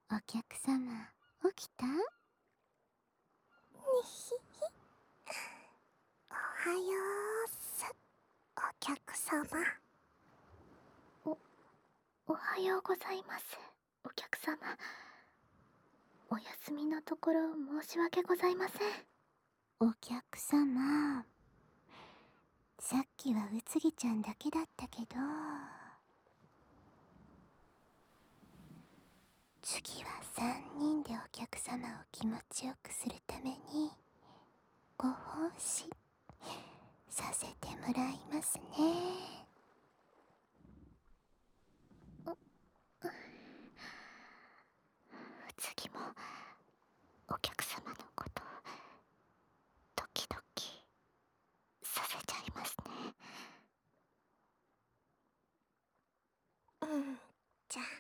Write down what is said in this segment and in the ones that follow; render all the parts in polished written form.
お客様、起きた？にひひ。おはようす、お客様。おはようございます、お客様。お休みのところ申し訳ございません。お客様、さっきはうつぎちゃんだけだったけど、次は3人でお客様を気持ちよくするためにご奉仕させてもらいますね。次もお客様のことドキドキさせちゃいますね。じゃあ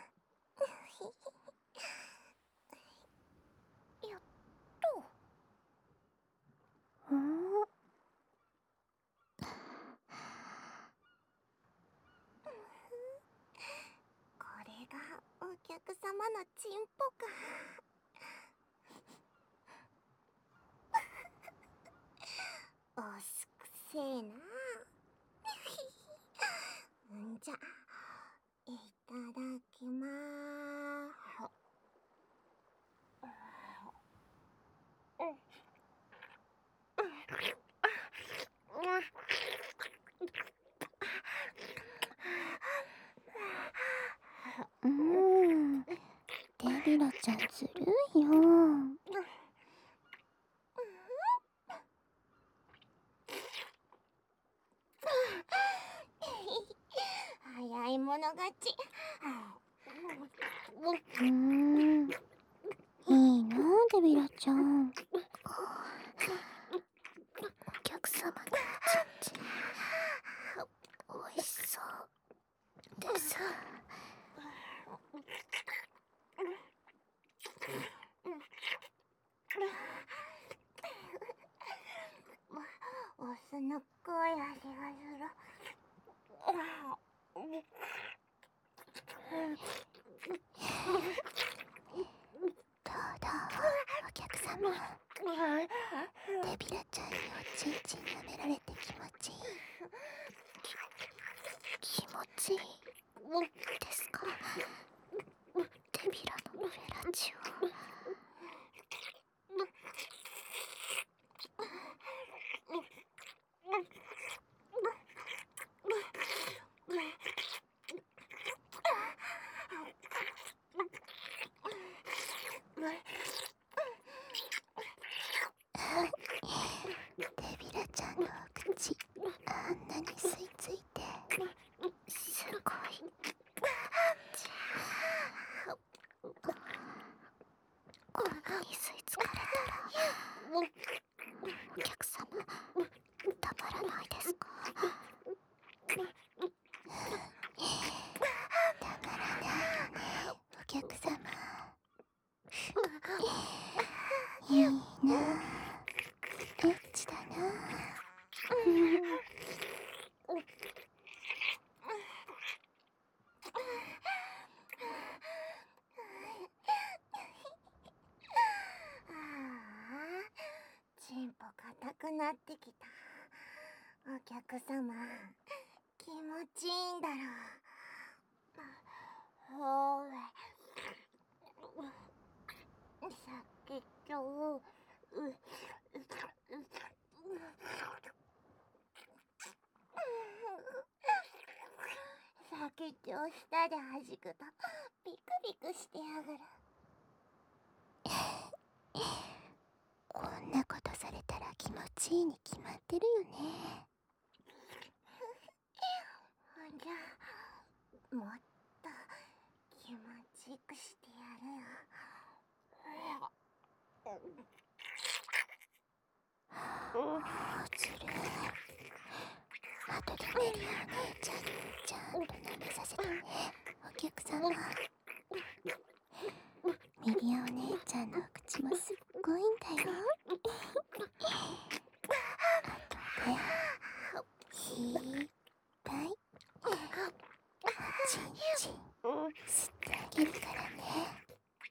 やっと。これがお客様のチンポか。おすくせえな。じゃあいただきまーす。デビラちゃんずるいよ。早い者勝ち。いいなあ、デビラちゃん。お客様のおちんちんおいしそうです。お酢の濃い味がする。どうどうお客様、デビラちゃんにおちんちん舐められて気持ちいい？気持ちいいですか？デビラのフェラチオ。デビラちゃんのお口、あんなに吸い付いてすごい。こんなに吸い付かれたらお客様たまらないですか？たまらないよね、お客様。いいなあ、エッチだなあ。チンポ硬くなってきた。お客様、気持ちいいんだろう。ほーれ。先っちょを先っちょを舌で弾くとビクビクしてやがる。こんなことされたら気持ちいいに決まってるよね。じゃあもっと気持ちよくしてやるよ。ずるい。後でメリアお姉ちゃんにちゃんと舐めさせてね、お客様。メリアお姉ちゃんのお口もすっごいんだよ。後でいっぱいおちんちん吸ってあげるからね。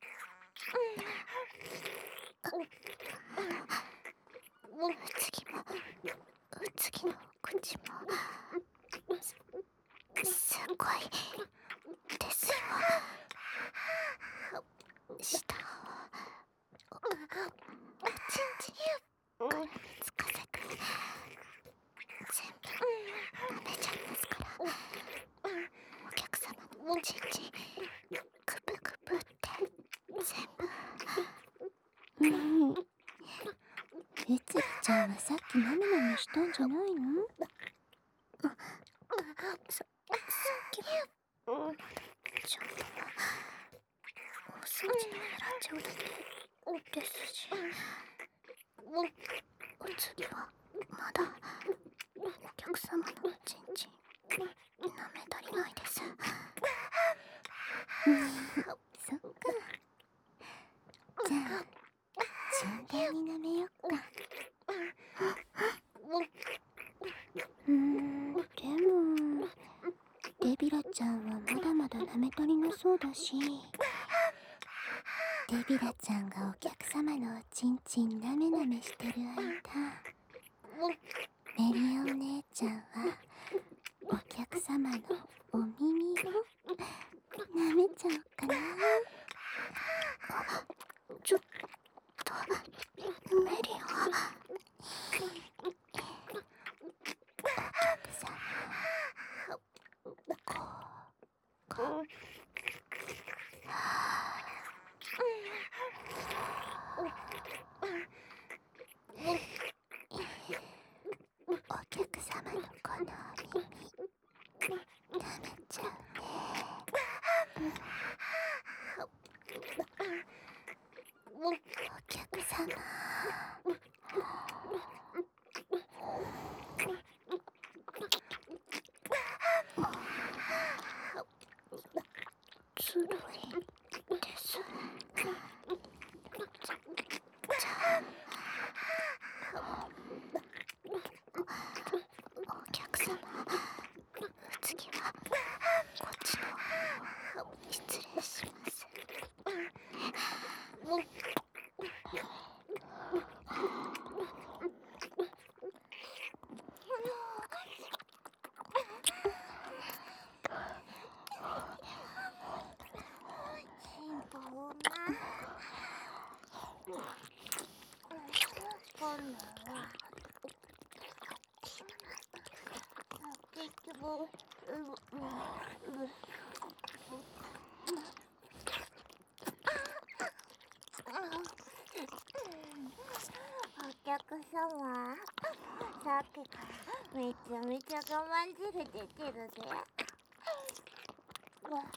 次も次の口もすごいですよ。舌をおちんちんからつかせて全部舐めちゃいますから、お客様のおちんちんグプグプって全部。うつりちゃんはさっきなめなめしたんじゃないの？さっきはちょっとお掃除のやらんちゃうだけですし、お次はまだお客様のおちんちん舐め足りないです。そっか。じゃあ順番に舐めよっか。でもデビラちゃんはまだまだ舐め足りなそうだし、デビラちゃんがお客様のおちんちんなめなめしてる間、メリオお姉ちゃんはお客様のお耳をなめちゃおうかな。ちょっとメリオ、お客様お客様のこのお耳舐めちゃうね。お客様ずるいです。じゃあお客様、次はこっちの方失礼します。お客様、さっきからめちゃめちゃ我慢汁出てるぜ。ほら、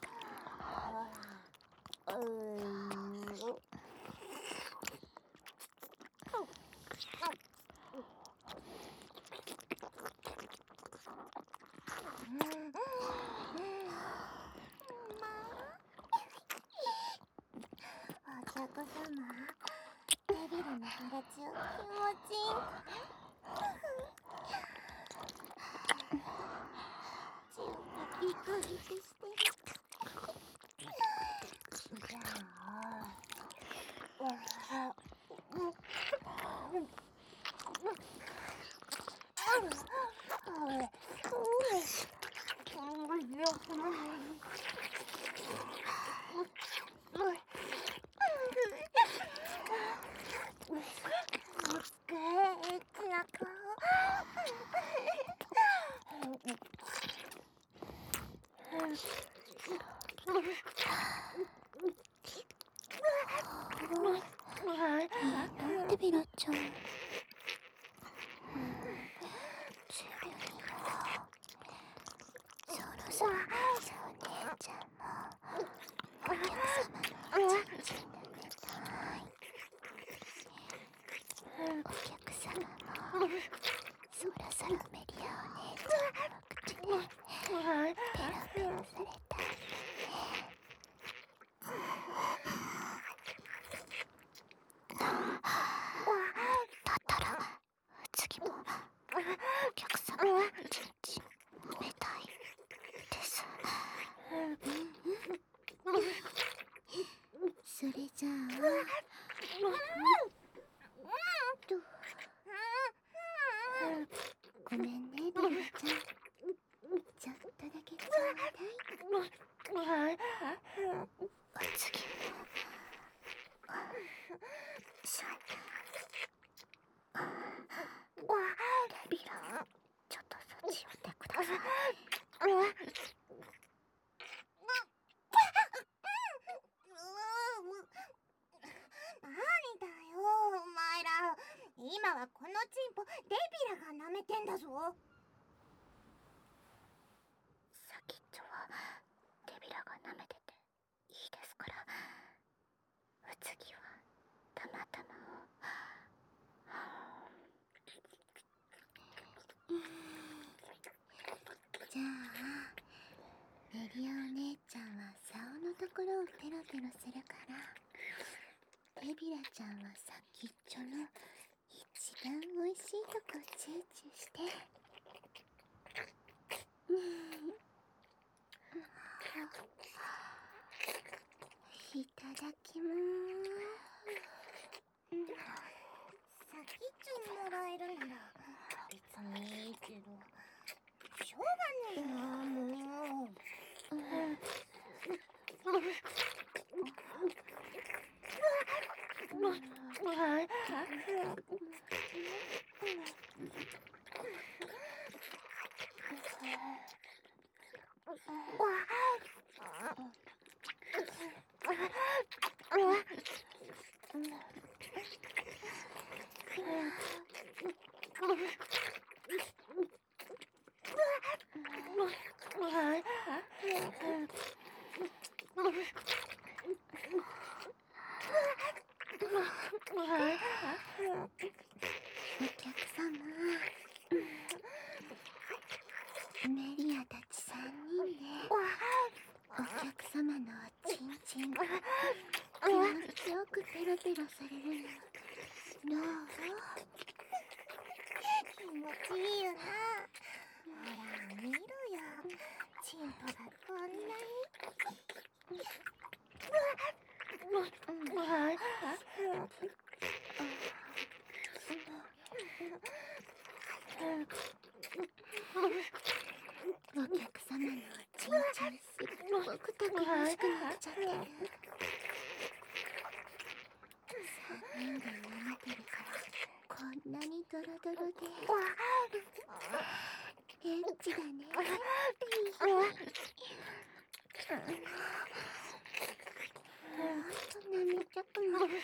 お客様、デビルのハラチを気持ちいいピクピクしてる。じゃあデビラちゃん、そろそろお姉ちゃんもお客様のおちんちん舐めたい。お客様もそろそろメリアお姉ちゃんの口でペロペロされたいね。だったら次もお客様のおちんちん舐めたいです。それじゃあしょ。デビラ、ちょっとそっち寄ってください。 何だよお前ら、今はこのチンポデビラが舐めてんだぞ。 先っちょはデビラが舐めてていいですから、お次はたまたまを。じゃあメリアお姉ちゃんは竿のところをペロペロするから、デビラちゃんは先っちょの一番おいしいとこチューチューして。いただきまーす。 先っちょもらえるなら別にいいけど、しょうがねえなもう。 お客様、メリアたち3人でお客様のおちんちんが気持ちよくペロペロされるのどう？ 気持ちいいよな。ほら見ろよ、チンポがこんなに。 お客様のおちんちんすっごくたくましくなっちゃってる。3人で舐めてるからこんなにドロドロでエッチだね。舐めたくなる。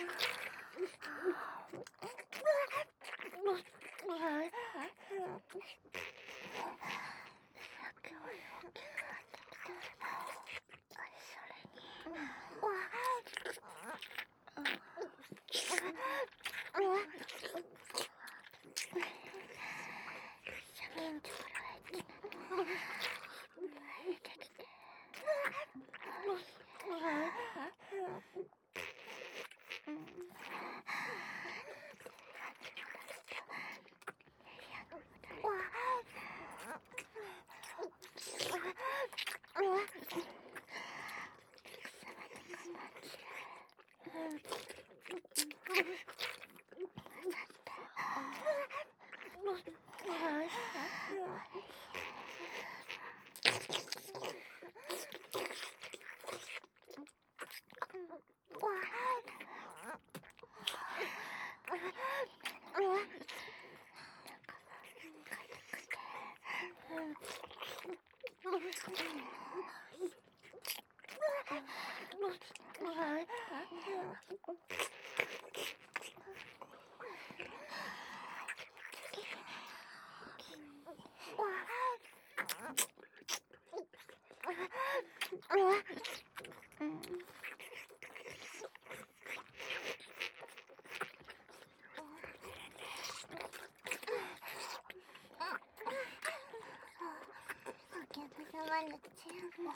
お客様のチンポ、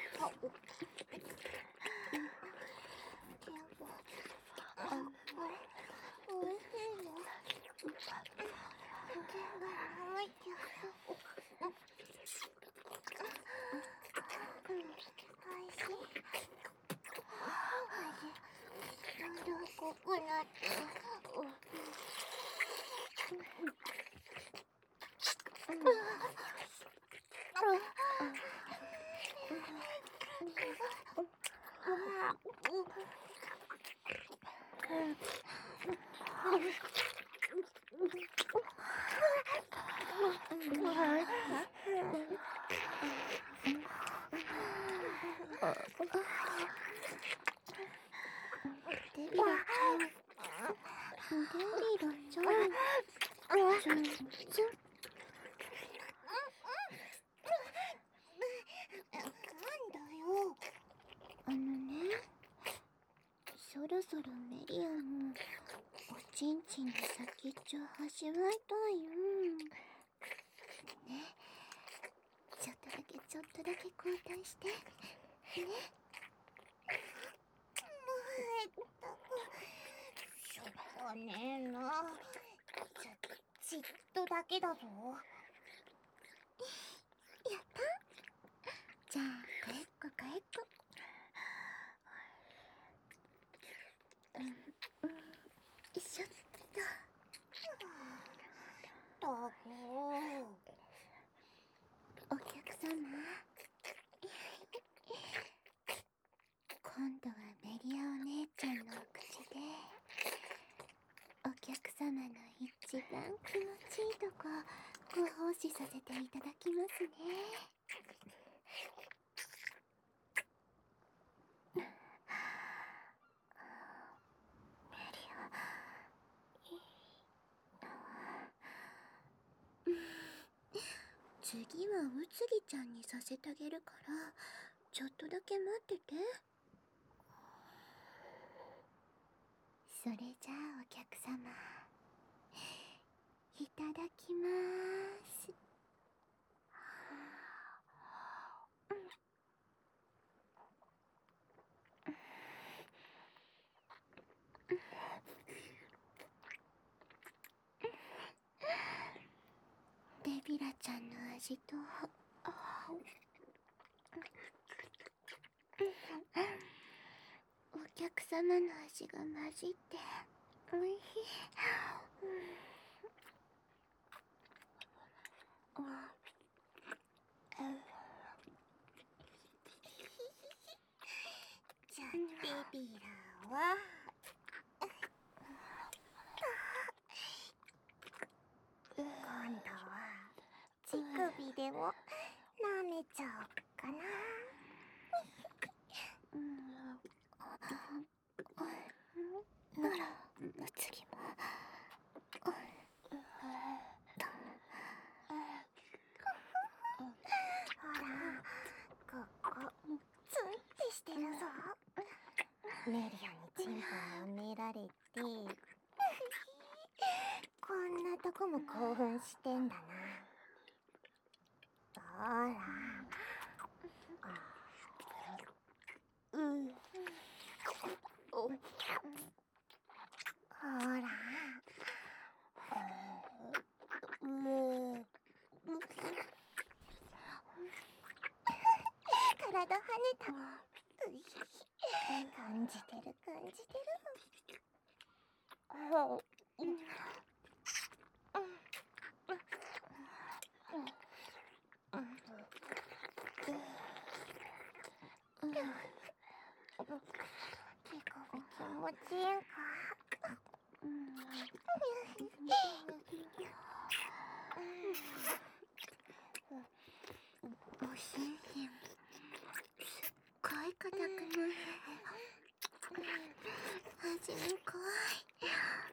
おいしいの。手が甘いけどおいしい。どんどん濃くなって。 そろそろメリアもおちんちんの先っちょ味わいたいよ。ね、ちょっとだけ交代してね。 しょうがねえな。ちっとだけだぞ。 やった。じゃあかえっこ。よいしょっと。お客様、今度はメリアお姉ちゃんのお口でお客様の一番気持ちいいとこご奉仕させていただきますね。メリア、いいな。次はうつぎちゃんにさせてあげるからちょっとだけ待ってて。それじゃあお客様、いただきまーす。デビラちゃんの味とお客様の味が混じっておいしい。 じゃあデビラは今度は乳首でも舐めちゃおっかな。 なら次も。 ほら、ここツンってしてるぞ。メリアにチンポを舐められてこんなとこも興奮してんだな。ほら、ほら、もう体跳ねた。感じてる。手首気持ちいいんか。 おしんしん、すっごい硬くない？味も怖い。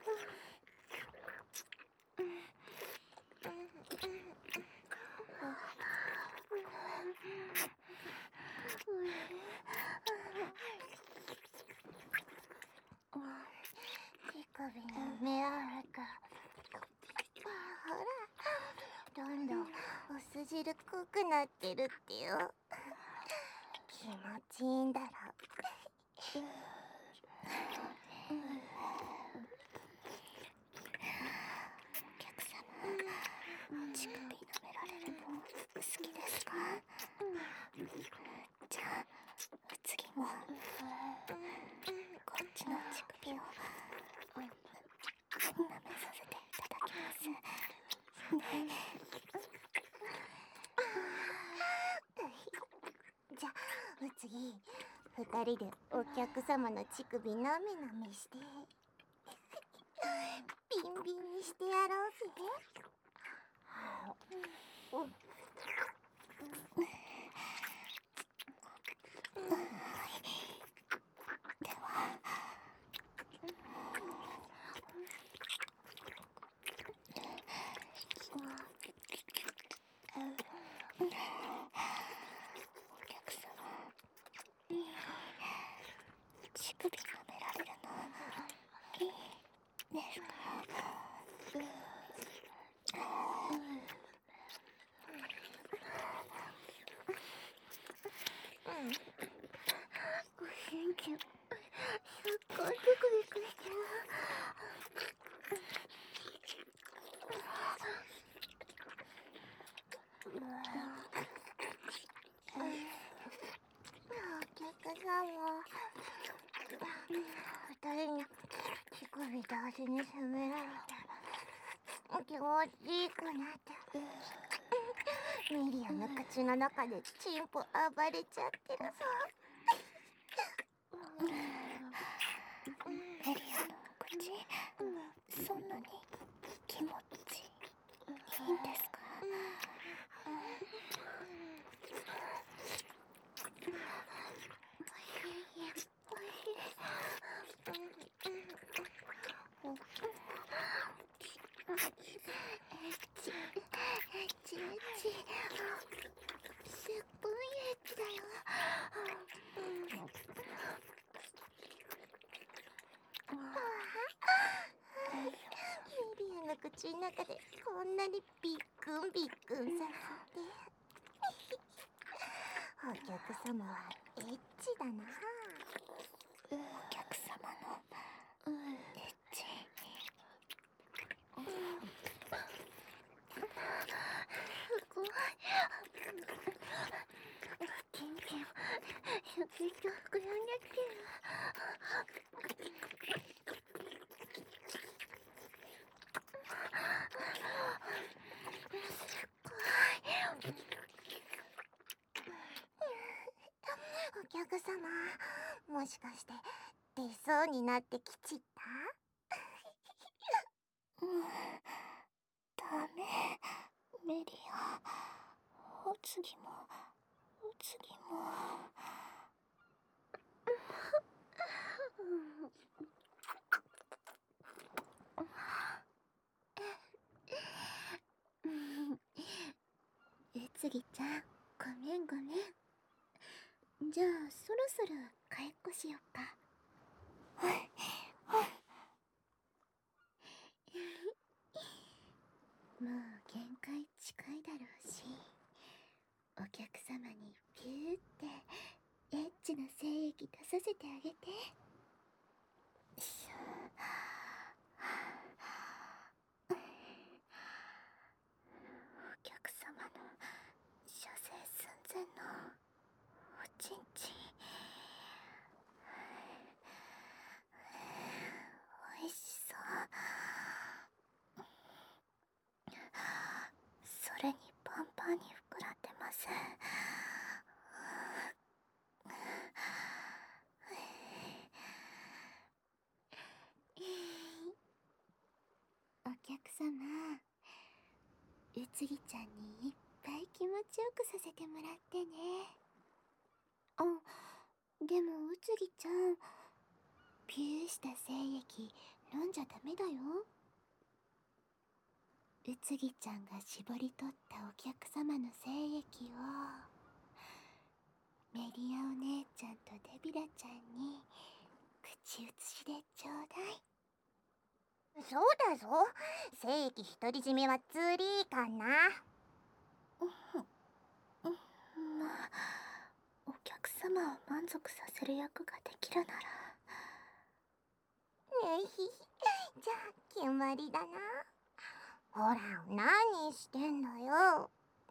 手首に目あるか。ほら、どんどんお酢汁濃くなってるってよ。気持ちいいんだろ。 お客様、乳首舐められるの好きですか？じゃあ次もこっちの乳首を舐めさせていただきます。 じゃあお次2人でお客様の乳首なめなめして。 ビンにしてやろうぜ。 乳首舐められるのいいですか？ ご主人、すっごいビクビクしてる。お客様、二人に乳首と足に責められて気持ちいいくなって、ミリアの口の中でチンポ暴れちゃってるぞ。 メリアの口、そんなに気持ちいいんですか？ すっごいエッチだよ。ミリアの口の中でこんなにビックンビックンさせてお客様はエッチだな。 お客様のエッチ。 すごい。キンキン、シュキッと膨らんできてる。すごい。お客様、もしかして出そうになってきちった？ ダメ、メリア。お次もお次も。 うつぎちゃん、ごめんごめん。じゃあそろそろ帰っこしよっか。もう限界近いだろうし、お客様にピューってエッチな精液出させてあげて。 お客様の射精寸前のおちんちん、おいしそう。それにパンパンに膨らんでます。 お客様、うつぎちゃんにいっぱい気持ちよくさせてもらってね。あ、でもうつぎちゃん、ピューした精液飲んじゃダメだよ。うつぎちゃんが絞り取ったお客様の精液をメリアお姉ちゃんとデビラちゃんに口移しでちょうだい。そうだぞ、精液独り占めはツーリーかな。 まあ、お客様を満足させる役ができるなら。 じゃあ決まりだな。ほら、何してんのよ。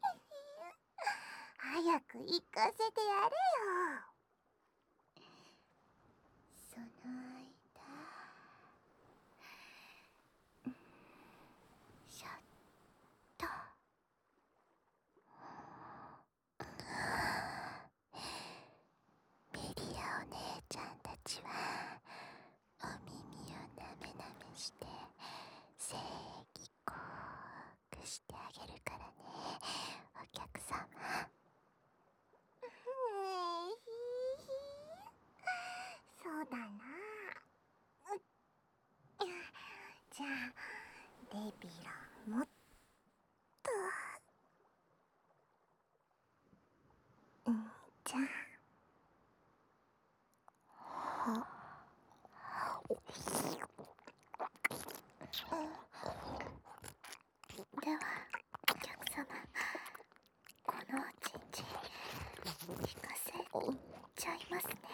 早く行かせてやれよ。その間、 シャッと。メリアお姉ちゃんたちはお耳をなめなめして精してあげるからね、お客様。 そうだな。じゃあデビラもっと。じゃあではお客様、このおちんちん引かせちゃいますね。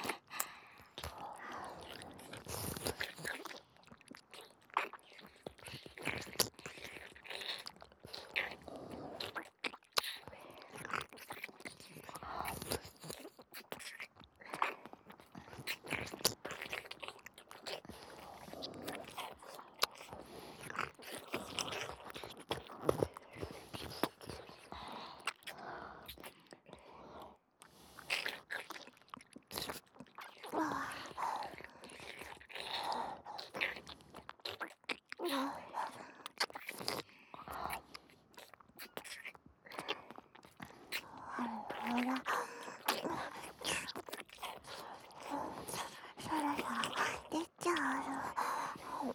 ほら、そろそろ出ちゃう。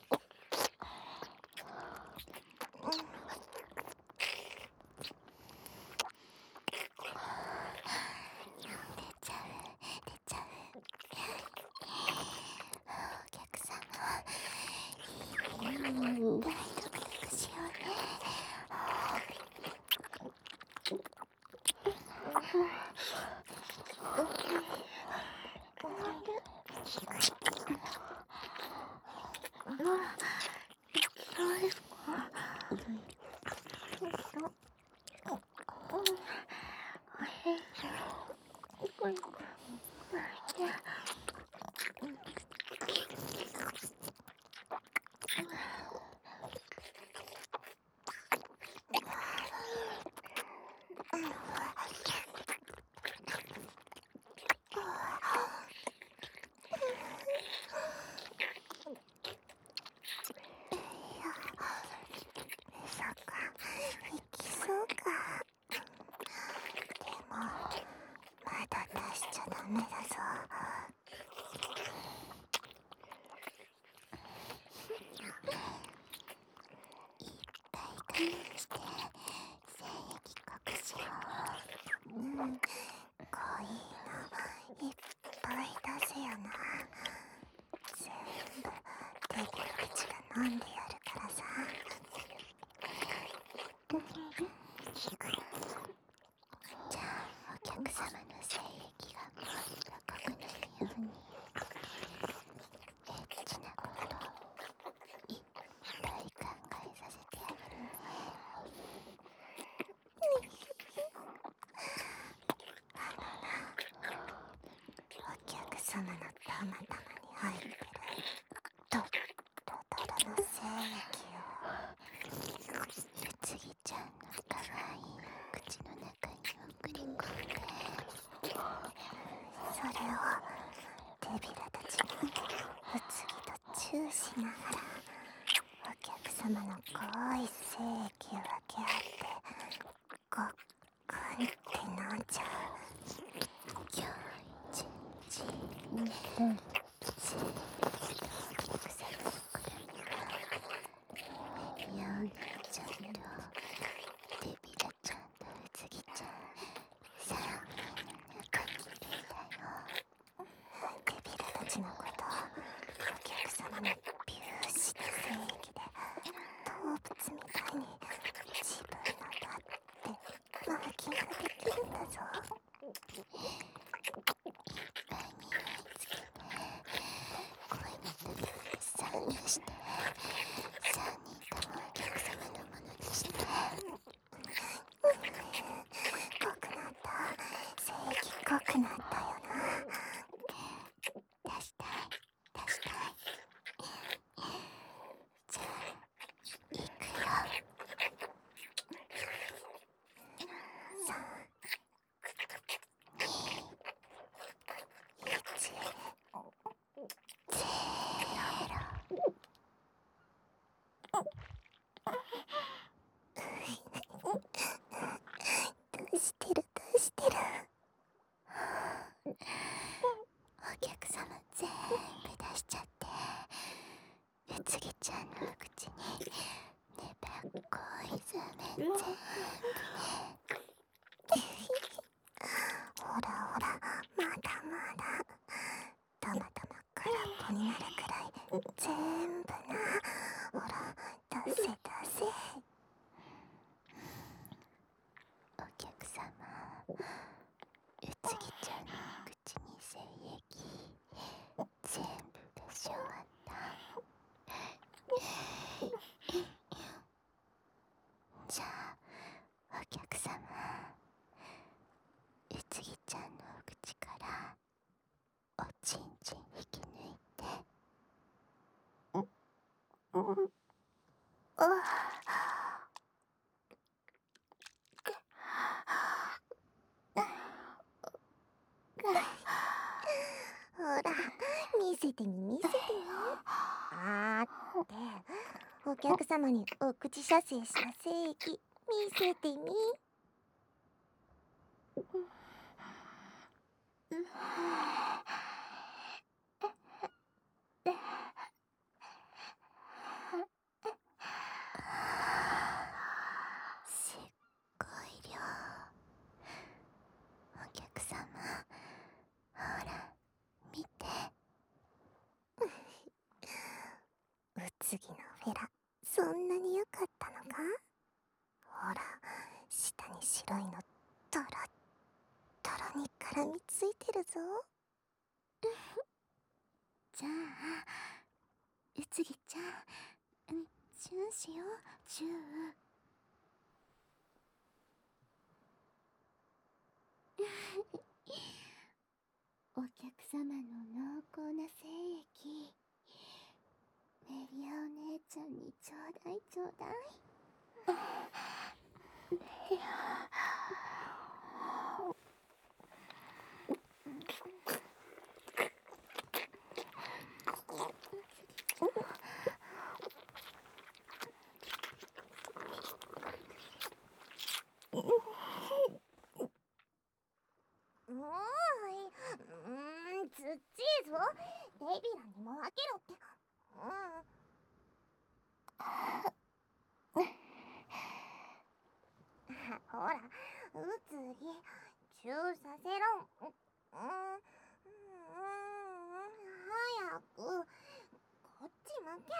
出ちゃう。お客様、大ドクドクしようね。そうですか。 そっか、行きそうか。でもまだ出しちゃダメだぞ。 大我慢して精液隠しよう。 濃いのいっぱい出せよな。全部デビル口が飲んでやるからさ。 じゃあお客様の精液がもっと濃くなるように、エッチなことをいっぱい考えさせてあげるね。 お客様のたまたまに入ってるドロドロの精液をうつぎちゃんのかわいい口の中に送り込んで、 それをデビルたちがうつぎとチューしながらお客様の濃い精液を分け合ってごっくんって飲んじゃう。 今日一日精液と臭みがようにちゃんとデビラちゃんとうつぎちゃん3人の中にいるんだよ。 デビルたちのことお客様のビューシな精液で動物みたいに自分のだってマーキングできるんだぞ。 いっぱいにつけて恋人にサンドして3人ともお客様のものにして。 濃くなった。精液濃くなったよな。 出したい出したい。じゃあ行くよ。 3、 んの口にねばっこい爪全部ね。 ほらほら、まだまだ。たまたま空っぽになるくらい全部な。ほら、出せ出せ。 お客様、うつぎちゃんの口に精液全部出し終わった。じゃあお客様、うつぎちゃんの口からおちんちん引き抜いて。 ほら、見せてみ見せてみ。あーって、お客様にお口射精した精液見せてみ。 すっごい量。お客様、ほら見て。 うつぎのフェラ、そんなに良かったのか？ほら、下に白いのトロットロに絡みついてるぞ。 じゃあうつぎちゃん、チューしよう。チュー。お客様の濃厚な精液、メリアお姉ちゃんにちょうだいちょうだい。 ずっちいぞ。デビラにも分けろって。ほら、うつぎ、チューさせろ。早く。こっち向け。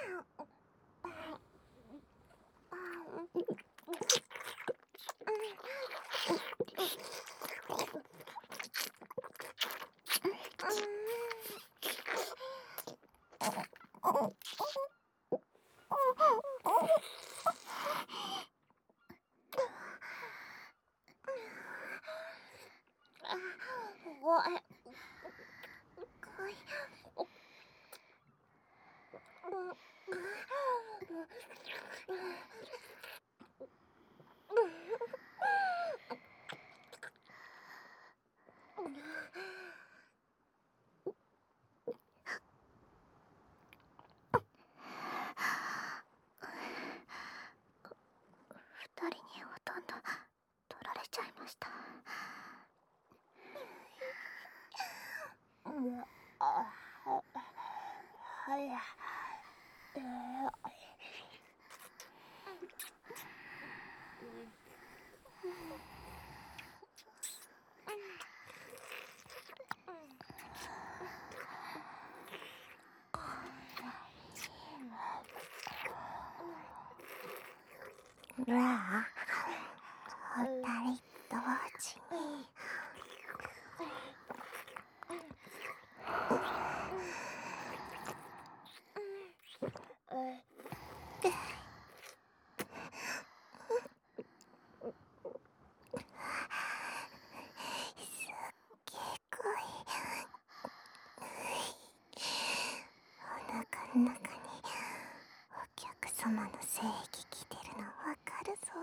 二人にほとんど取られちゃいました。 らあ、二人同時に。お腹の中にお客様の精液来てるのわかるぞ。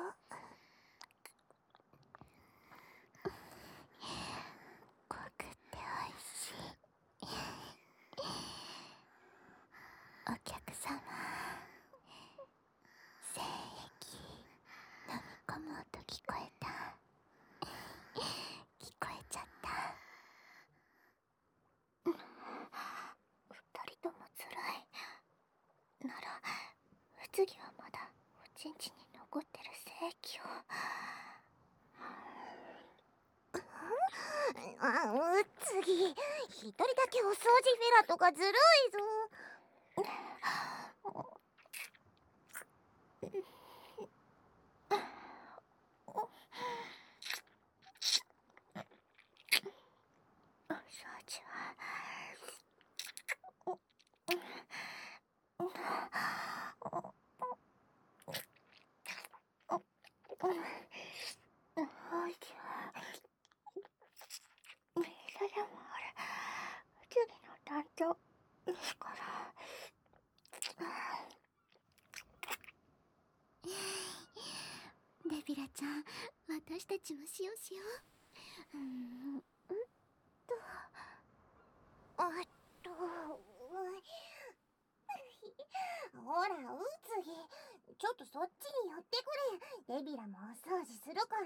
濃くておいしい。お客様、精液飲み込む音聞こえた。聞こえちゃった。二人ともつらいなら次はまだおちんちんに残ってる精液を。 次、一人だけお掃除フェラとかずるいぞ。 お掃除はそれも次の担当ですから。デビラちゃん、私たちもしよう。 ほら、次、ちょっとそっちに寄ってくれ。デビラもお掃除するから。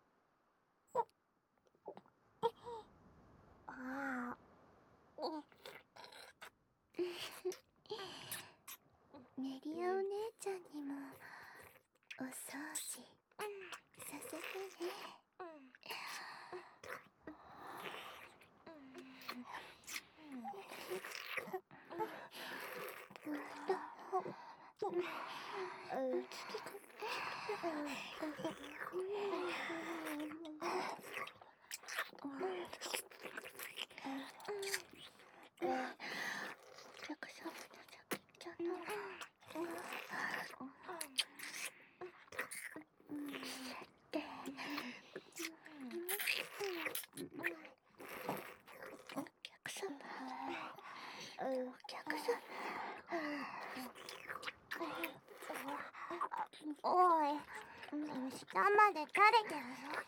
メリアお姉ちゃんにもお掃除させてね。 おい、下まで垂れてるぞ。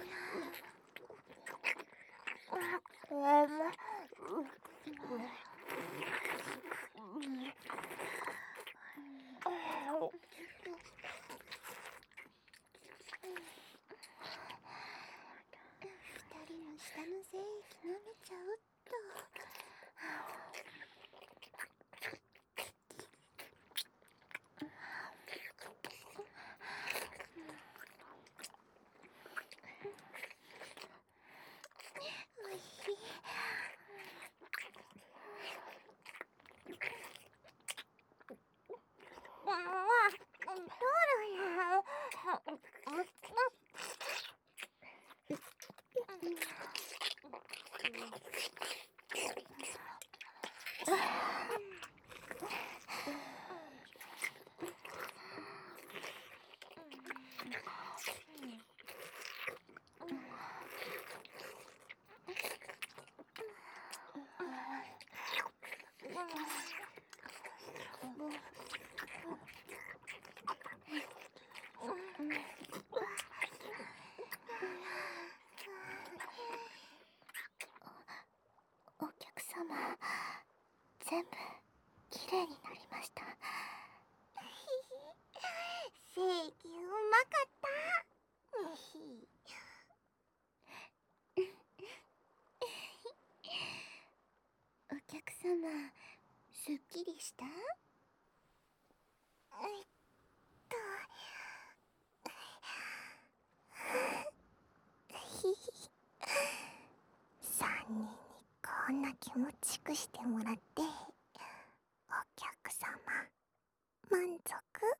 二人の下の精液舐めちゃうっと。おいしい。お客様、全部きれいになりました。 正義うまかった。 お客様、すっきりした？ 3人にこんな気持ちくしてもらって、お客様満足？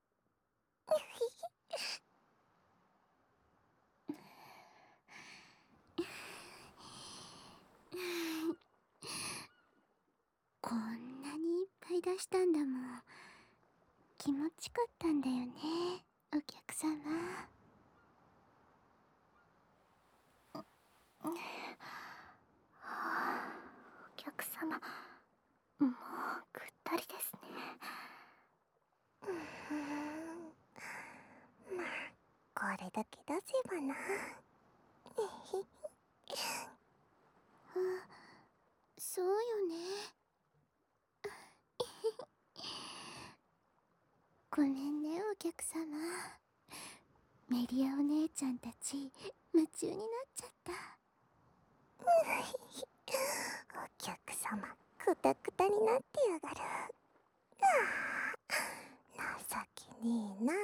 こんなにいっぱい出したんだもん。気持ちかったんだよね、お客様。お客様、もうぐったりですね。 まあ、これだけ出せばな。 そうよね。ごめんね、お客様。メリアお姉ちゃんたち夢中になっちゃった。 お客様くたくたになってやがる。情ねえな。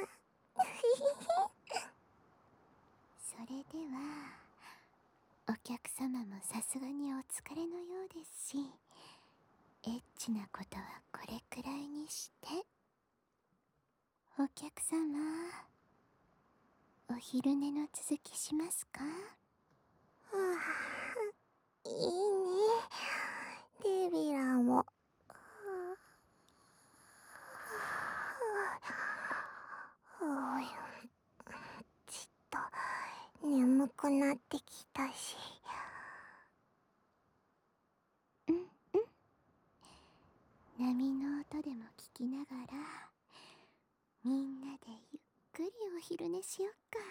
それではお客様もさすがにお疲れのようですし、エッチなことはこれくらいにして。お客様、お昼寝の続きしますか？ いいね。デビラも。ちっと眠くなってきたし。 うんうん。波の音でも聞きながら、みんなでゆっくりお昼寝しよっか。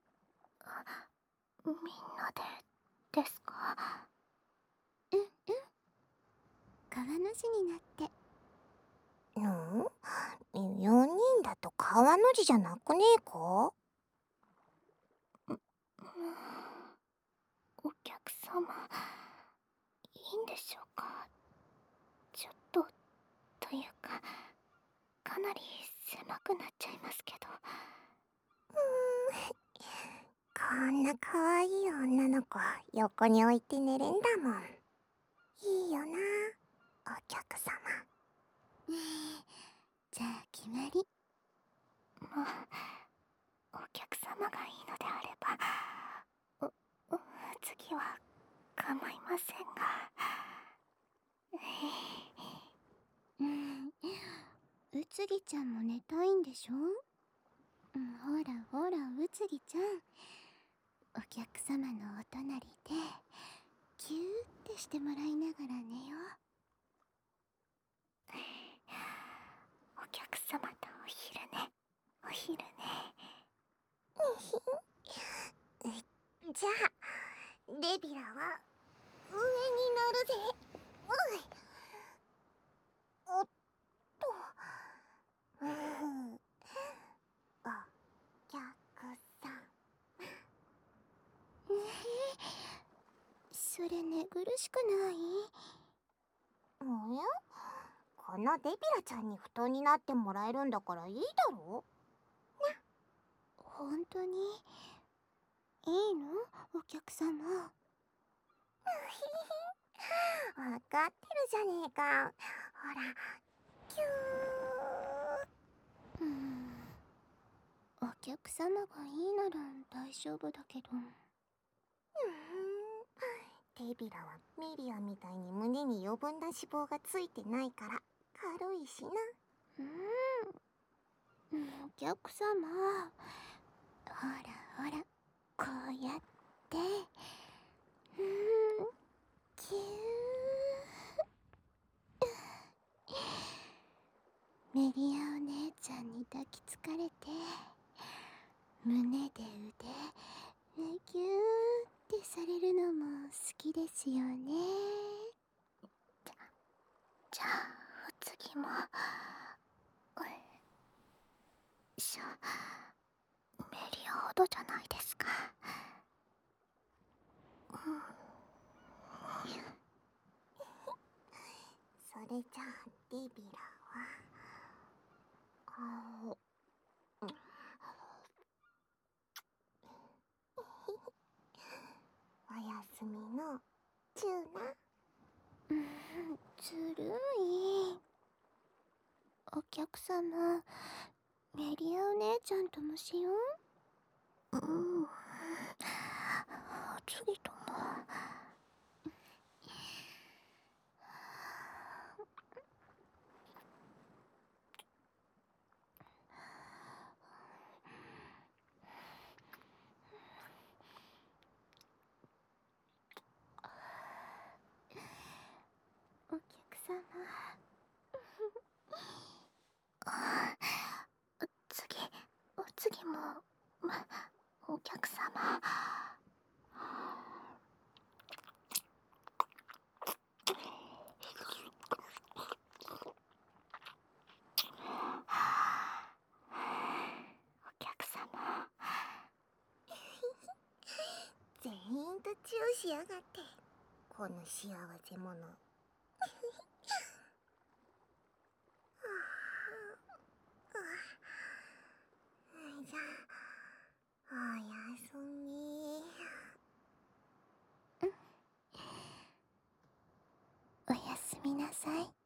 みんなでですか？うんうん。川の字になって。 4人だと川の字じゃなくねえか？ お客様、いいんでしょうか？ちょっと、というか、かなり狭くなっちゃいますけど。 こんな可愛い女の子横に置いて寝れんだもん。いいよな、お客様。 じゃあ決まり。もう、お客様がいいのであれば、次は構いませんが。うつぎちゃんも寝たいんでしょ？ほらほら、うつぎちゃん。お客様のお隣で、キューってしてもらいながら寝よう。お客様とお昼寝、お昼寝。 じゃあ、デビラは上に乗るぜ。おっと。お客さん。 それ寝苦しくない？ このデビラちゃんに布団になってもらえるんだからいいだろ？ 本当にいいの？お客様。 わかってるじゃねえか。ほら、キュー。 お客様がいいなら大丈夫だけど。 デビラはミリアみたいに胸に余分な脂肪がついてないから軽いしな。 お客様、ほらほら、こうやって、キュー。メリアお姉ちゃんに抱きつかれて、胸で腕、ギューってされるのも好きですよね。じゃあ、お次も、メリアほどじゃないですか。 それじゃあデビラはおやすみのチューな。 ずるい。お客様、メリアお姉ちゃんともしよう。次とも。お客様。次も、お客様。お客様。 全員とチューしやがって、この幸せ者。 すみなさい。